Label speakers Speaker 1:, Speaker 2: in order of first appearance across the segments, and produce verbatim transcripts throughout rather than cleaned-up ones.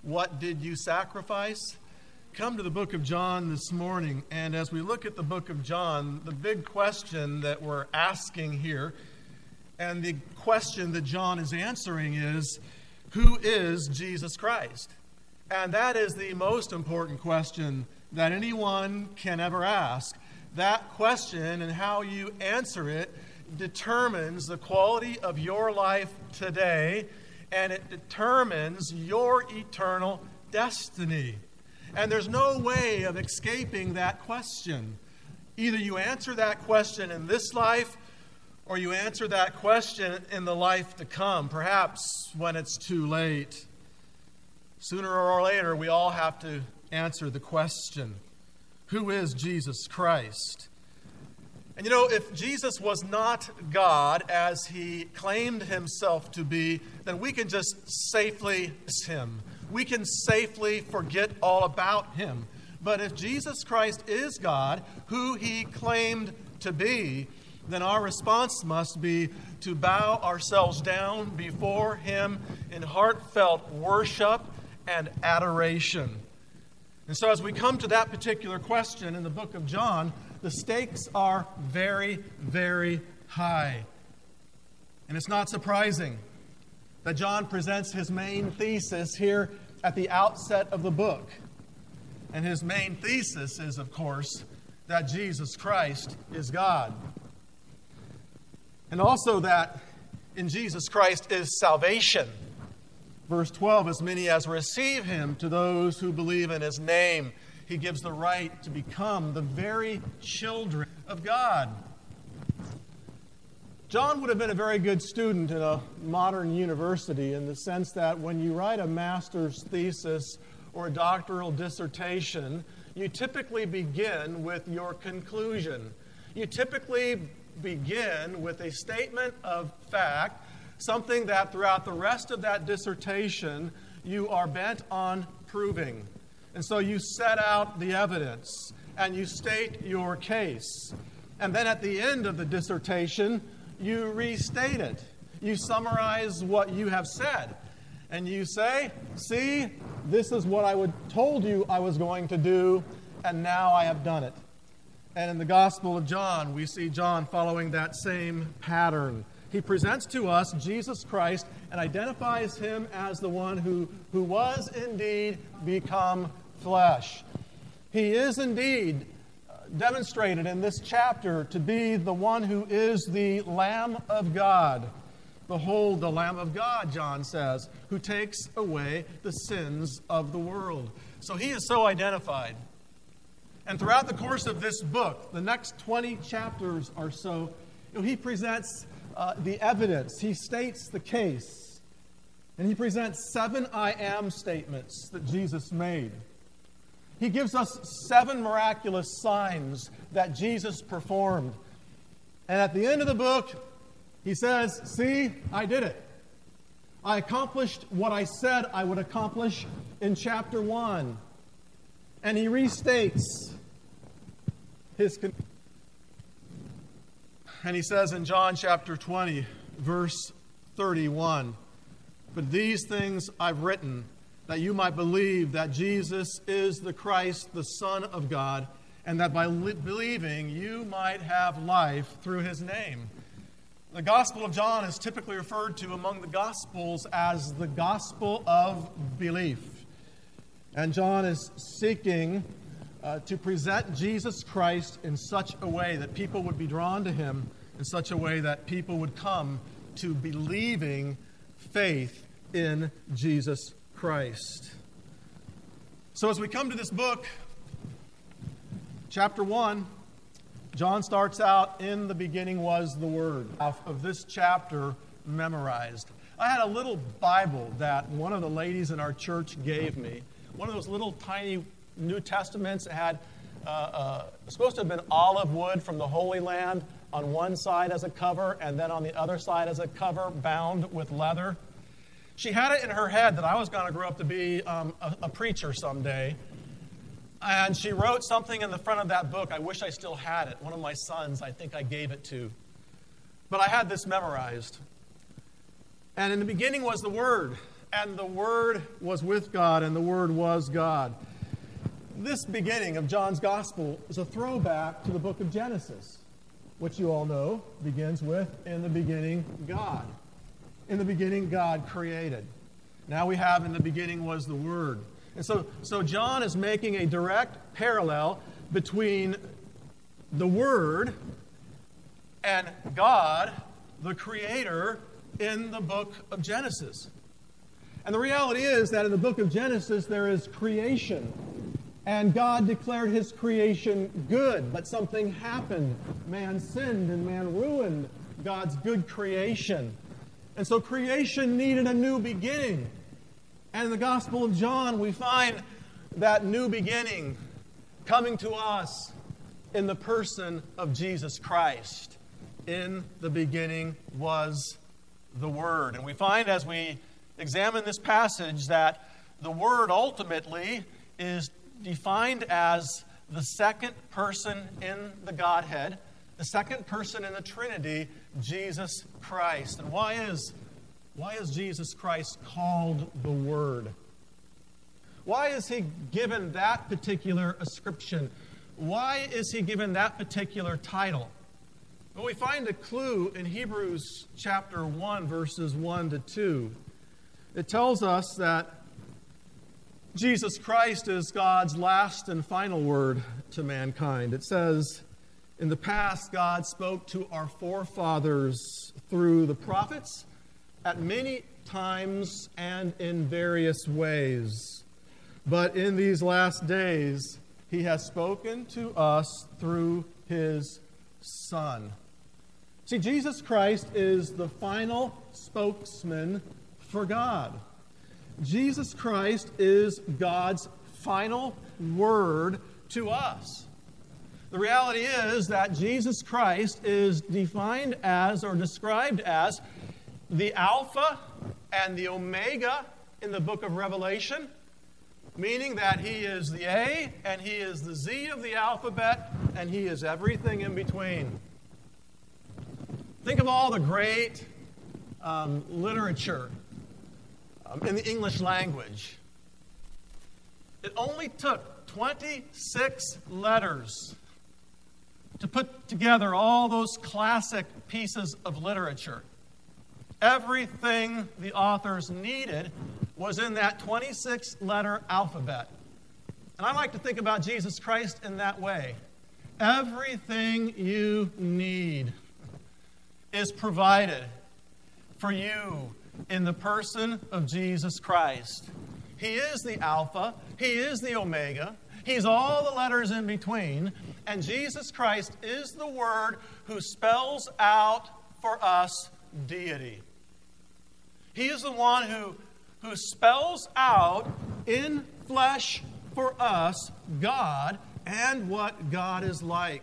Speaker 1: What did you sacrifice? Come to the book of John this morning, and as we look at the book of John, the big question that we're asking here, and the question that John is answering is, who is Jesus Christ? And that is the most important question that anyone can ever ask. That question and how you answer it determines the quality of your life today, and it determines your eternal destiny. And there's no way of escaping that question. Either you answer that question in this life, or you answer that question in the life to come, perhaps when it's too late. Sooner or later, we all have to answer the question, who is Jesus Christ? And you know, if Jesus was not God as he claimed himself to be, then we can just safely miss him. We can safely forget all about him. But if Jesus Christ is God, who he claimed to be, then our response must be to bow ourselves down before him in heartfelt worship and adoration. And so as we come to that particular question in the book of John, the stakes are very, very high. And it's not surprising that John presents his main thesis here at the outset of the book. And his main thesis is, of course, that Jesus Christ is God. And also that in Jesus Christ is salvation. Verse twelve, as many as receive him, to those who believe in his name, he gives the right to become the very children of God. John would have been a very good student in a modern university in the sense that when you write a master's thesis or a doctoral dissertation, you typically begin with your conclusion. You typically begin with a statement of fact, something that throughout the rest of that dissertation you are bent on proving. And so you set out the evidence and you state your case. And then at the end of the dissertation, you restate it. You summarize what you have said. And you say, see, this is what I would told you I was going to do, and now I have done it. And in the Gospel of John, we see John following that same pattern. He presents to us Jesus Christ and identifies him as the one who, who was indeed become flesh. He is indeed demonstrated in this chapter to be the one who is the Lamb of God. Behold, the Lamb of God, John says, who takes away the sins of the world. So he is so identified. And throughout the course of this book, the next twenty chapters or so, you know, he presents uh, the evidence. He states the case. And he presents seven I am statements that Jesus made. He gives us seven miraculous signs that Jesus performed. And at the end of the book, he says, see, I did it. I accomplished what I said I would accomplish in chapter one. And he restates his con- and he says in John chapter twenty, verse thirty-one, but these things I've written, that you might believe that Jesus is the Christ, the Son of God, and that by li- believing you might have life through his name. The Gospel of John is typically referred to among the Gospels as the Gospel of Belief. And John is seeking uh, to present Jesus Christ in such a way that people would be drawn to him, in such a way that people would come to believing faith in Jesus Christ. So as we come to this book, chapter one, John starts out, in the beginning was the Word. Half of this chapter memorized. I had a little Bible that one of the ladies in our church gave me. One of those little tiny New Testaments. It had uh, uh, supposed to have been olive wood from the Holy Land on one side as a cover, and then on the other side as a cover bound with leather. She had it in her head that I was going to grow up to be um, a, a preacher someday. And she wrote something in the front of that book. I wish I still had it. One of my sons, I think I gave it to. But I had this memorized. And in the beginning was the Word, and the Word was with God, and the Word was God. This beginning of John's Gospel is a throwback to the book of Genesis, which you all know begins with, in the beginning, God. In the beginning, God created. Now we have, in the beginning was the Word. And so, so John is making a direct parallel between the Word and God, the Creator, in the book of Genesis. And the reality is that in the book of Genesis there is creation. And God declared His creation good, but something happened. Man sinned and man ruined God's good creation. And so creation needed a new beginning. And in the Gospel of John we find that new beginning coming to us in the person of Jesus Christ. In the beginning was the Word. And we find as we examine this passage that the Word ultimately is defined as the second person in the Godhead, the second person in the Trinity, Jesus Christ. And why is, why is Jesus Christ called the Word? Why is He given that particular ascription? Why is He given that particular title? Well, we find a clue in Hebrews chapter one, verses one to two. It tells us that Jesus Christ is God's last and final word to mankind. It says, in the past, God spoke to our forefathers through the prophets at many times and in various ways. But in these last days, He has spoken to us through His Son. See, Jesus Christ is the final spokesman for God. Jesus Christ is God's final word to us. The reality is that Jesus Christ is defined as or described as the Alpha and the Omega in the book of Revelation, meaning that He is the A and He is the Z of the alphabet and He is everything in between. Think of all the great um, literature um, in the English language. It only took twenty-six letters to put together all those classic pieces of literature. Everything the authors needed was in that twenty-six letter alphabet. And I like to think about Jesus Christ in that way. Everything you need is provided for you in the person of Jesus Christ. He is the Alpha. He is the Omega. He's all the letters in between. And Jesus Christ is the Word who spells out for us deity. He is the one who, who spells out in flesh for us God and what God is like.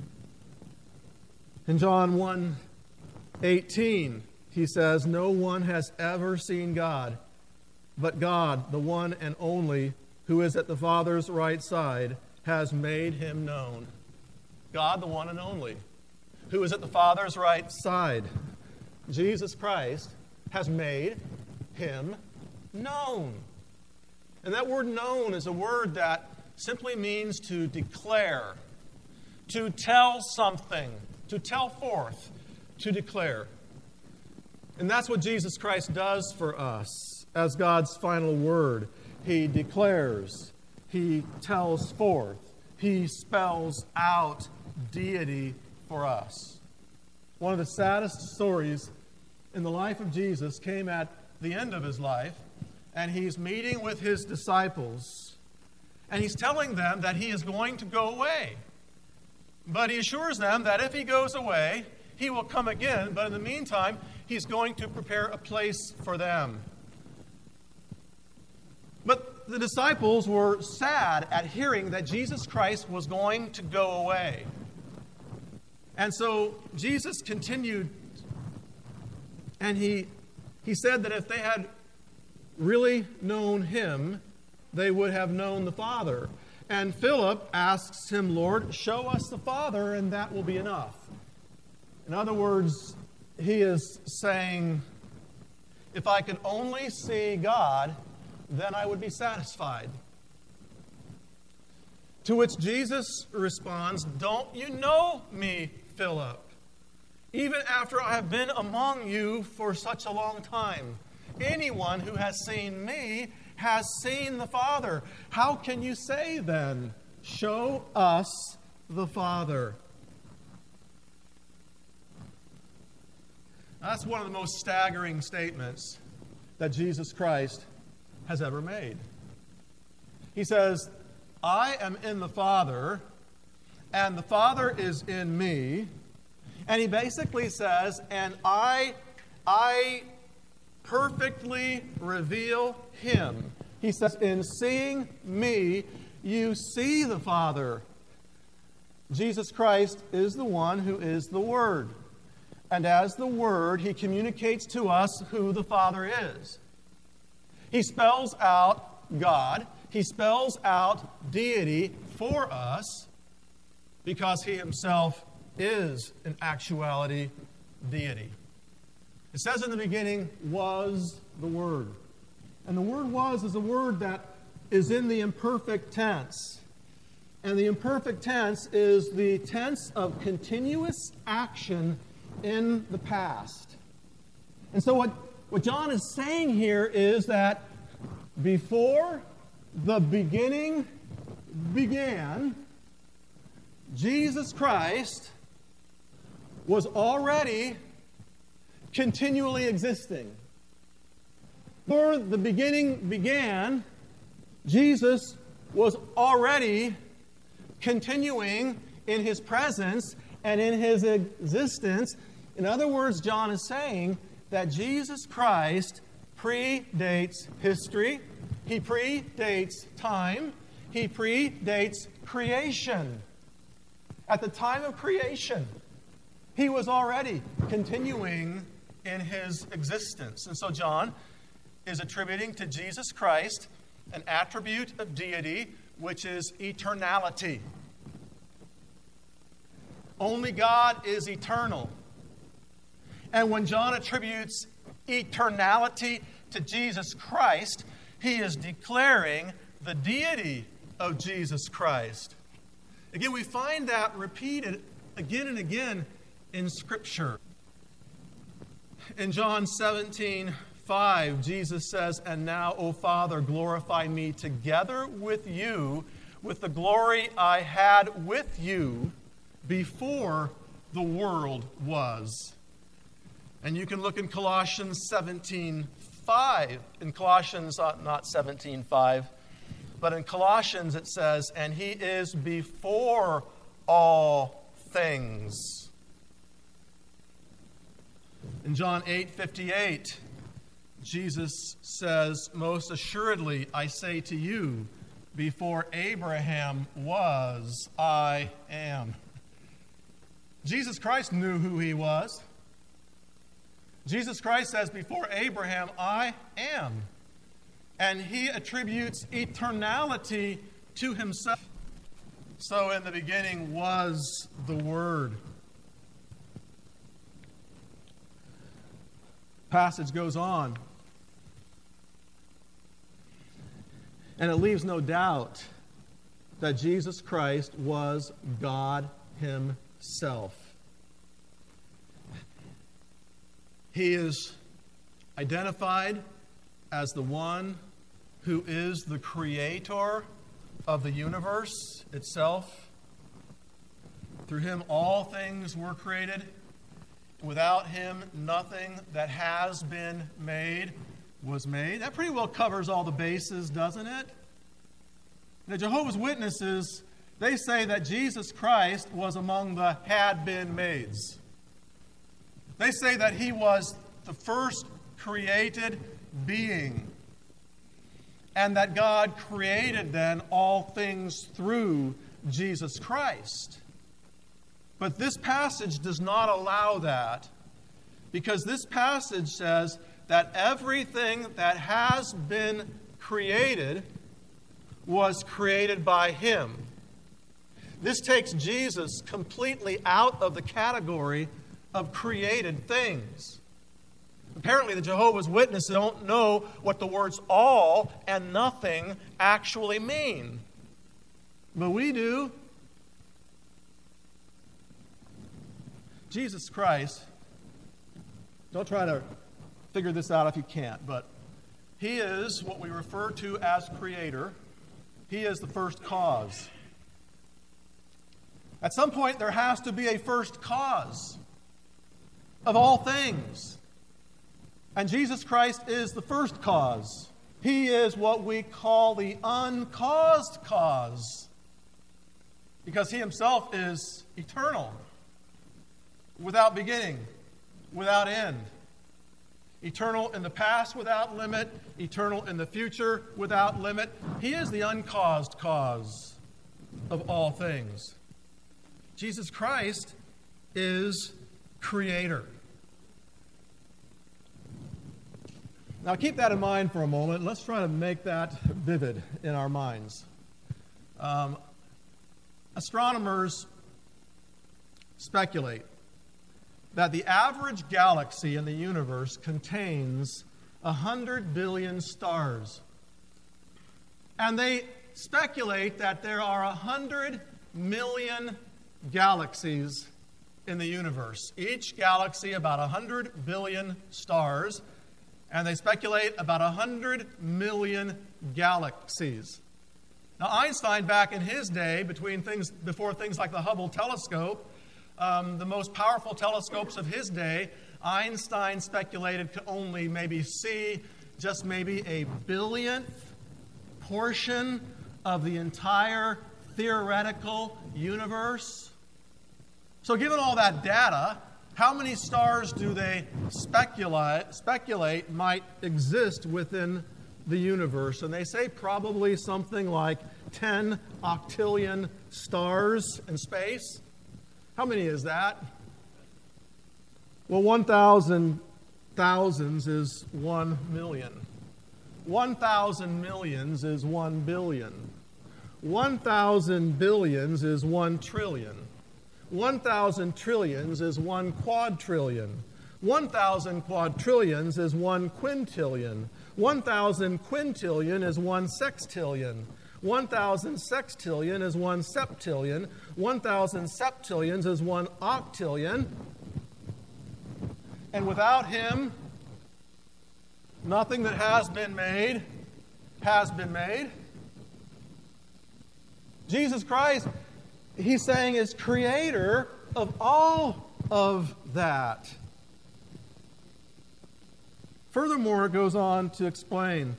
Speaker 1: In John one eighteen, he says, no one has ever seen God, but God, the one and only, who is at the Father's right side, has made Him known. God, the one and only, who is at the Father's right side. Jesus Christ has made Him known. And that word known is a word that simply means to declare, to tell something, to tell forth, to declare. And that's what Jesus Christ does for us as God's final word. He declares, He tells forth, He spells out deity for us. One of the saddest stories in the life of Jesus came at the end of His life, and He's meeting with His disciples, and He's telling them that He is going to go away. But He assures them that if He goes away, He will come again, but in the meantime, He's going to prepare a place for them. But the disciples were sad at hearing that Jesus Christ was going to go away. And so Jesus continued, and he, he said that if they had really known Him, they would have known the Father. And Philip asks Him, Lord, show us the Father, and that will be enough. In other words, he is saying, If I could only see God, then I would be satisfied. To which Jesus responds, don't you know me, Philip? Even after I have been among you for such a long time. Anyone who has seen me has seen the Father. How can you say then, show us the Father? Now, that's one of the most staggering statements that Jesus Christ has ever made. He says, I am in the Father, and the Father is in me. And he basically says, and I, I perfectly reveal him. He says, in seeing me, you see the Father. Jesus Christ is the one who is the Word. And as the Word, he communicates to us who the Father is. He spells out God. He spells out deity for us because he himself is, in actuality, deity. It says in the beginning, was the Word. And the word was is a word that is in the imperfect tense. And the imperfect tense is the tense of continuous action in the past. And so what, what John is saying here is that before the beginning began, Jesus Christ was already continually existing. Before the beginning began, Jesus was already continuing in his presence and in his existence. In other words, John is saying that Jesus Christ predates history, he predates time, he predates creation. At the time of creation, he was already continuing in his existence. And so John is attributing to Jesus Christ an attribute of deity, which is eternality. Only God is eternal. And when John attributes eternality to Jesus Christ, he is declaring the deity of Jesus Christ. Again, we find that repeated again and again in Scripture. In John seventeen five, Jesus says, and now, O Father, glorify me together with you with the glory I had with you before the world was. And you can look in Colossians seventeen five. In Colossians, uh, not seventeen five, but in Colossians it says, and he is before all things. In John eight fifty-eight, Jesus says, most assuredly, I say to you, before Abraham was, I am. Jesus Christ knew who he was. Jesus Christ says, before Abraham, I am. And he attributes eternality to himself. So in the beginning was the Word. Passage goes on. And it leaves no doubt that Jesus Christ was God himself. He is identified as the one who is the creator of the universe itself. Through him all things were created. Without him, nothing that has been made was made. That pretty well covers all the bases, doesn't it? The Jehovah's Witnesses, they say that Jesus Christ was among the had-been-mades. They say that he was the first created being, and that God created then all things through Jesus Christ. But this passage does not allow that, because this passage says that everything that has been created was created by him. This takes Jesus completely out of the category of created things. Apparently, the Jehovah's Witnesses don't know what the words all and nothing actually mean. But we do. Jesus Christ, don't try to figure this out if you can't, but He is what we refer to as Creator. He is the first cause. At some point, there has to be a first cause of all things. And Jesus Christ is the first cause. He is what we call the uncaused cause, because He Himself is eternal, without beginning, without end. Eternal in the past without limit, eternal in the future without limit. He is the uncaused cause of all things. Jesus Christ is Creator. Now keep that in mind for a moment. Let's try to make that vivid in our minds. Um, astronomers speculate that the average galaxy in the universe contains one hundred billion stars. And they speculate that there are one hundred million galaxies in the universe. Each galaxy about one hundred billion stars. And they speculate about one hundred million galaxies. Now, Einstein, back in his day, between things, before things like the Hubble telescope, um, the most powerful telescopes of his day, Einstein speculated could only maybe see just maybe a billionth portion of the entire theoretical universe. So given all that data, how many stars do they speculate, speculate might exist within the universe? And they say probably something like ten octillion stars in space. How many is that? Well, one thousand thousands is one million. one thousand millions is one billion. one thousand billions is one trillion. one thousand trillions is one quadrillion. one thousand quadrillions is one quintillion. one thousand quintillion is one sextillion. one thousand sextillion is one septillion. one thousand septillions is one octillion. And without Him, nothing that has been made has been made. Jesus Christ, He's saying, is Creator of all of that. Furthermore, it goes on to explain.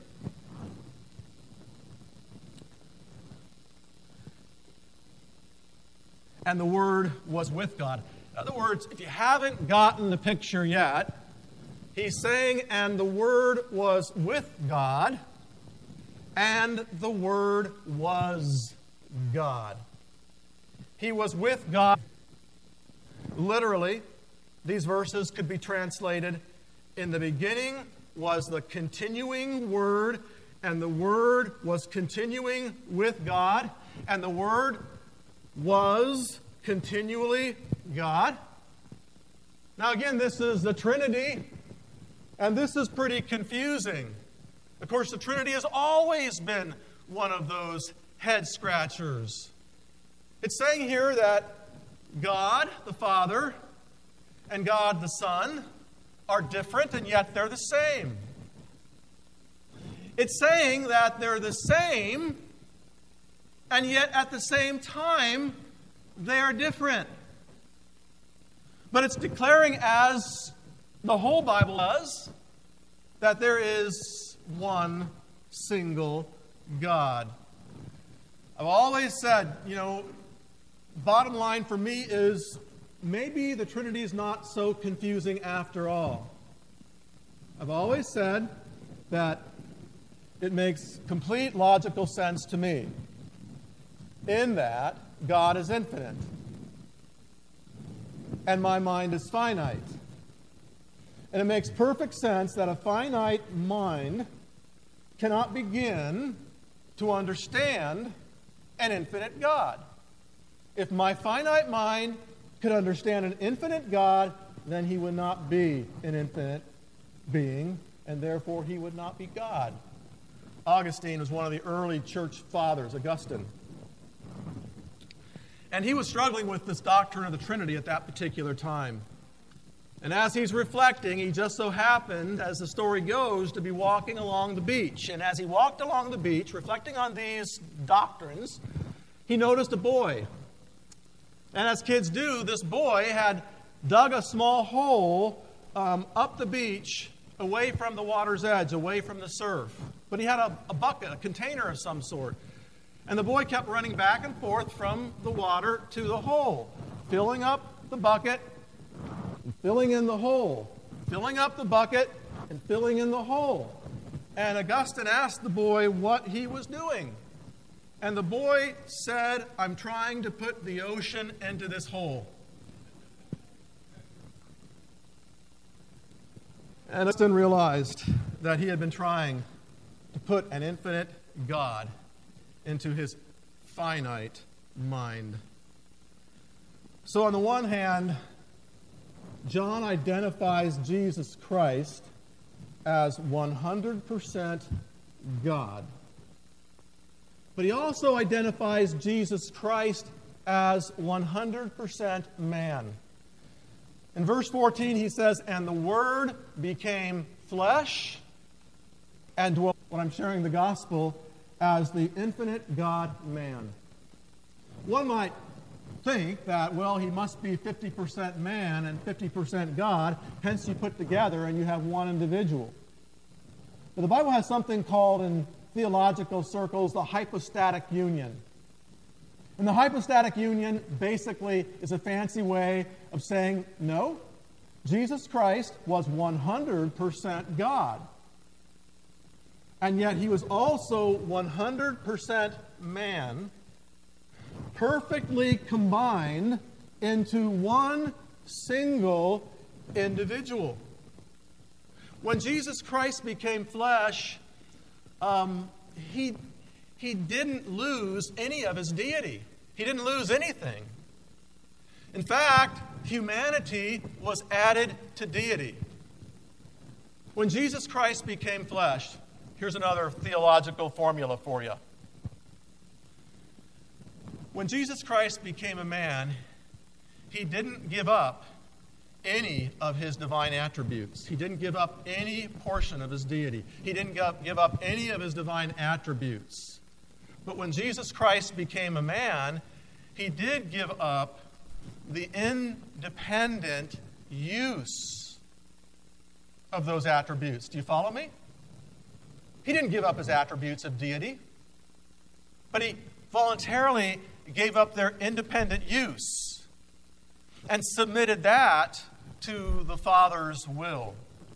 Speaker 1: And the Word was with God. In other words, if you haven't gotten the picture yet, He's saying, and the Word was with God, and the Word was God. He was with God. Literally, these verses could be translated, in the beginning was the continuing Word, and the Word was continuing with God, and the Word was continually God. Now again, this is the Trinity, and this is pretty confusing. Of course, the Trinity has always been one of those head scratchers. It's saying here that God the Father and God the Son are different, and yet they're the same. It's saying that they're the same, and yet at the same time, they are different. But it's declaring, as the whole Bible does, that there is one single God. I've always said, you know, bottom line for me is maybe the Trinity is not so confusing after all. I've always said that it makes complete logical sense to me in that God is infinite and my mind is finite. And it makes perfect sense that a finite mind cannot begin to understand an infinite God. If my finite mind could understand an infinite God, then He would not be an infinite being, and therefore he would not be God. Augustine was one of the early church fathers, Augustine. And he was struggling with this doctrine of the Trinity at that particular time. And as he's reflecting, he just so happened, as the story goes, to be walking along the beach. And as he walked along the beach, reflecting on these doctrines, he noticed a boy. And as kids do, this boy had dug a small hole um, up the beach, away from the water's edge, away from the surf. But he had a, a bucket, a container of some sort. And the boy kept running back and forth from the water to the hole, filling up the bucket and filling in the hole, filling up the bucket and filling in the hole. And Augustine asked the boy what he was doing. And the boy said, "I'm trying to put the ocean into this hole." And Augustine realized that he had been trying to put an infinite God into his finite mind. So on the one hand, John identifies Jesus Christ as one hundred percent God. But he also identifies Jesus Christ as one hundred percent man. In verse fourteen, he says, "And the Word became flesh and dwelt." When I'm sharing the gospel as the infinite God-man. One might think that, well, he must be fifty percent man and fifty percent God, hence you put together and you have one individual. But the Bible has something called in theological circles the hypostatic union. And the hypostatic union basically is a fancy way of saying, no, Jesus Christ was one hundred percent God. And yet he was also one hundred percent man, perfectly combined into one single individual. When Jesus Christ became flesh, um, he, he didn't lose any of his deity. He didn't lose anything. In fact, humanity was added to deity. When Jesus Christ became flesh, here's another theological formula for you. When Jesus Christ became a man, he didn't give up any of his divine attributes. He didn't give up any portion of his deity. He didn't give up any of his divine attributes. But when Jesus Christ became a man, he did give up the independent use of those attributes. Do you follow me? He didn't give up his attributes of deity, but he voluntarily gave up their independent use and submitted that to the Father's will.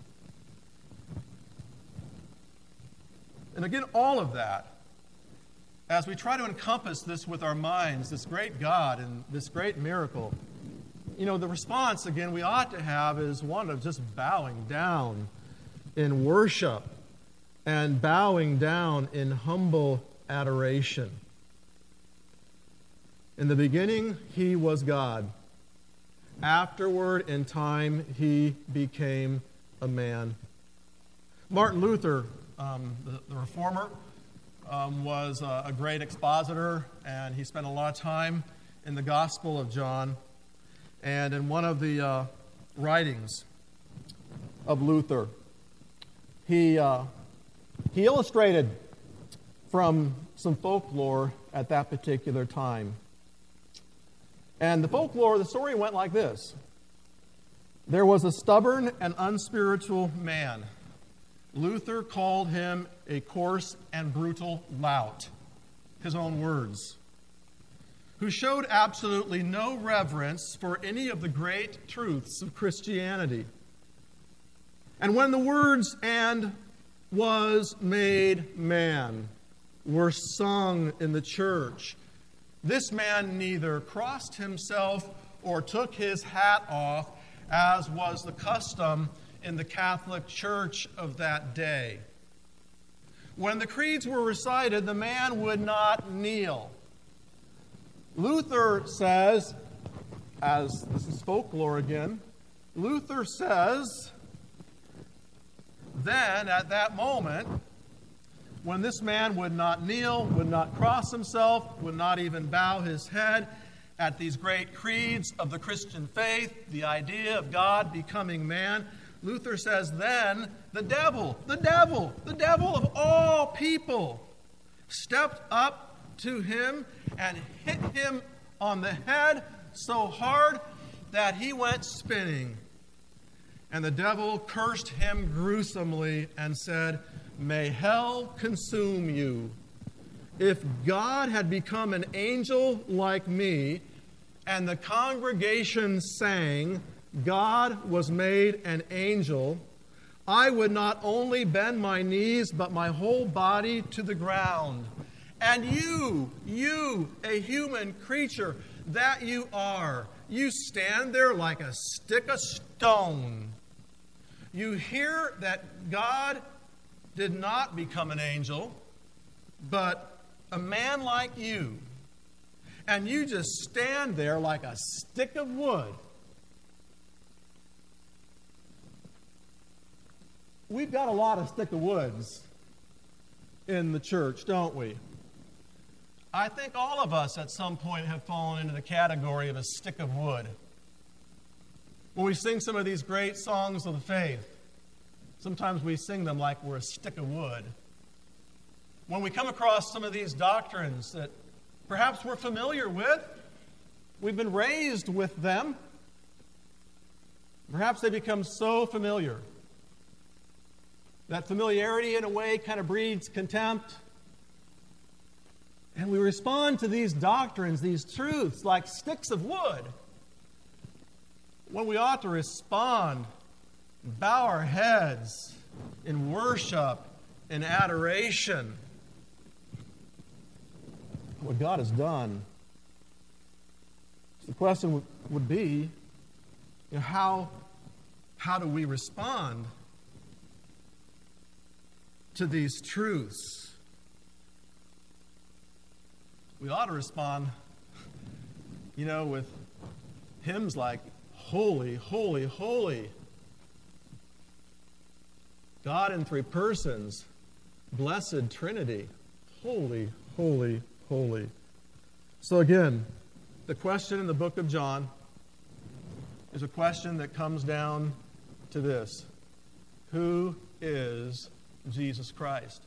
Speaker 1: And again, all of that, as we try to encompass this with our minds, this great God and this great miracle, you know, the response, again, we ought to have is one of just bowing down in worship and bowing down in humble adoration. In the beginning, he was God. Afterward, in time, he became a man. Martin Luther, um, the, the reformer, um, was a, a great expositor, and he spent a lot of time in the Gospel of John. And in one of the uh, writings of Luther, he... Uh, He illustrated from some folklore at that particular time. And the folklore, the story went like this. There was a stubborn and unspiritual man. Luther called him a coarse and brutal lout, his own words, who showed absolutely no reverence for any of the great truths of Christianity. And when the words "and was made man" were sung in the church, this man neither crossed himself or took his hat off, as was the custom in the Catholic Church of that day. When the creeds were recited, the man would not kneel. Luther says, as this is folklore again, Luther says then at that moment, when this man would not kneel, would not cross himself, would not even bow his head at these great creeds of the Christian faith, the idea of God becoming man, Luther says then the devil, the devil, the devil of all people stepped up to him and hit him on the head so hard that he went spinning. And the devil cursed him gruesomely and said, "May hell consume you. If God had become an angel like me," and the congregation sang, "God was made an angel," "I would not only bend my knees, but my whole body to the ground. And you, you, a human creature that you are, you stand there like a stick of stone. You hear that God did not become an angel, but a man like you. And you just stand there like a stick of wood." We've got a lot of stick of woods in the church, don't we? I think all of us at some point have fallen into the category of a stick of wood. When we sing some of these great songs of the faith, sometimes we sing them like we're a stick of wood. When we come across some of these doctrines that perhaps we're familiar with, we've been raised with them, perhaps they become so familiar that familiarity in a way kind of breeds contempt. And we respond to these doctrines, these truths, like sticks of wood, when we ought to respond, bow our heads in worship, in adoration, what God has done. So the question would, would be, you know, how, how do we respond to these truths? We ought to respond, you know, with hymns like, "Holy, holy, holy. God in three persons, blessed Trinity. Holy, holy, holy." So again, the question in the book of John is a question that comes down to this: who is Jesus Christ?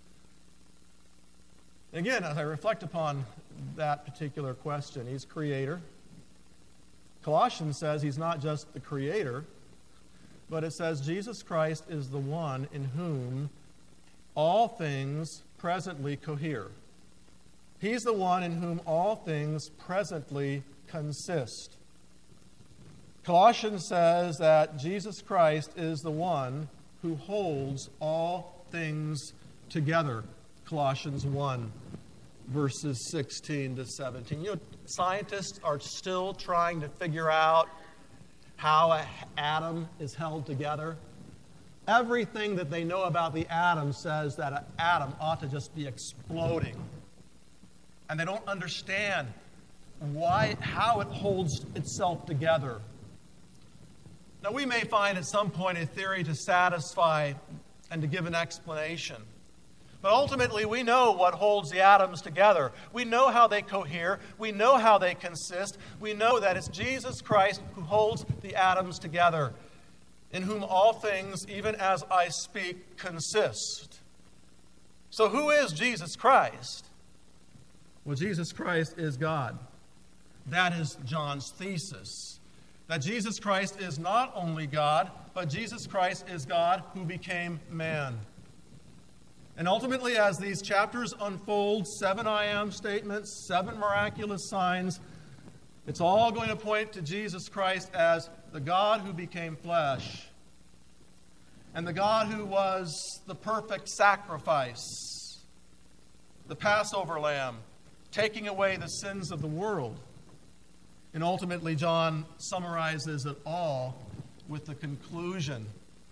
Speaker 1: Again, as I reflect upon that particular question, he's creator. Colossians says he's not just the creator, but it says Jesus Christ is the one in whom all things presently cohere. He's the one in whom all things presently consist. Colossians says that Jesus Christ is the one who holds all things together. Colossians one, verses sixteen to seventeen. You know, scientists are still trying to figure out how an atom is held together. Everything that they know about the atom says that an atom ought to just be exploding. And they don't understand why, how it holds itself together. Now, we may find at some point a theory to satisfy and to give an explanation. But ultimately, we know what holds the atoms together. We know how they cohere. We know how they consist. We know that it's Jesus Christ who holds the atoms together, in whom all things, even as I speak, consist. So who is Jesus Christ? Well, Jesus Christ is God. That is John's thesis. That Jesus Christ is not only God, but Jesus Christ is God who became man. And ultimately, as these chapters unfold, seven I am statements, seven miraculous signs, it's all going to point to Jesus Christ as the God who became flesh, and the God who was the perfect sacrifice, the Passover lamb, taking away the sins of the world. And ultimately, John summarizes it all with the conclusion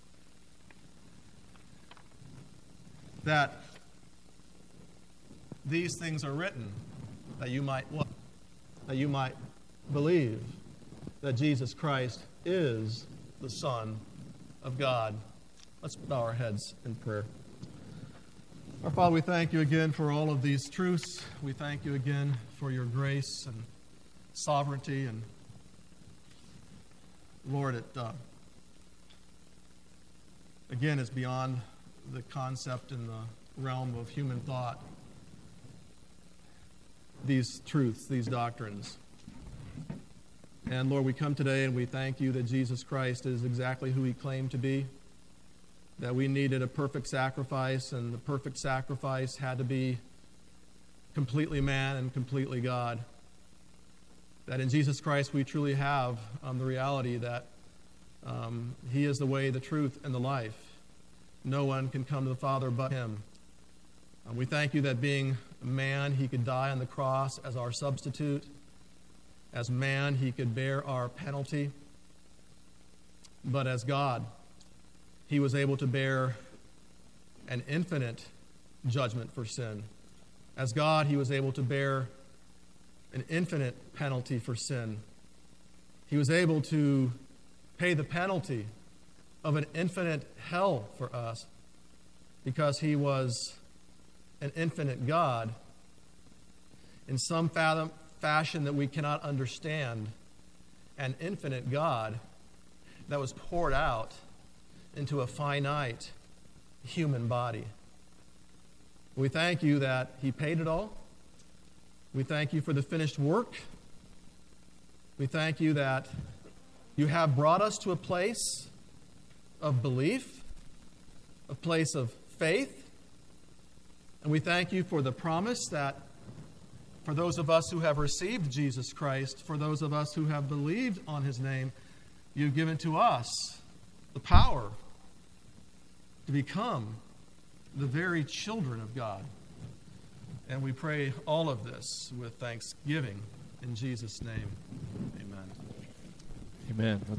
Speaker 1: that these things are written that you might what? That you might believe that Jesus Christ is the Son of God. Let's bow our heads in prayer. Our Father, we thank you again for all of these truths. We thank you again for your grace and sovereignty. And Lord, it uh, again is beyond the concept and the realm of human thought. These truths, these doctrines. And Lord, we come today and we thank you that Jesus Christ is exactly who he claimed to be, that we needed a perfect sacrifice, and the perfect sacrifice had to be completely man and completely God. That in Jesus Christ we truly have um, the reality that um, he is the way, the truth, and the life. No one can come to the Father but him. Um, we thank you that being man, he could die on the cross as our substitute. As man, he could bear our penalty. But as God, he was able to bear an infinite judgment for sin. As God, he was able to bear an infinite penalty for sin. He was able to pay the penalty of an infinite hell for us because he was an infinite God in some fathom fashion that we cannot understand, an infinite God that was poured out into a finite human body. We thank you that he paid it all. We thank you for the finished work. We thank you that you have brought us to a place of belief, a place of faith. And we thank you for the promise that for those of us who have received Jesus Christ, for those of us who have believed on his name, you've given to us the power to become the very children of God. And we pray all of this with thanksgiving in Jesus' name. Amen.
Speaker 2: Amen.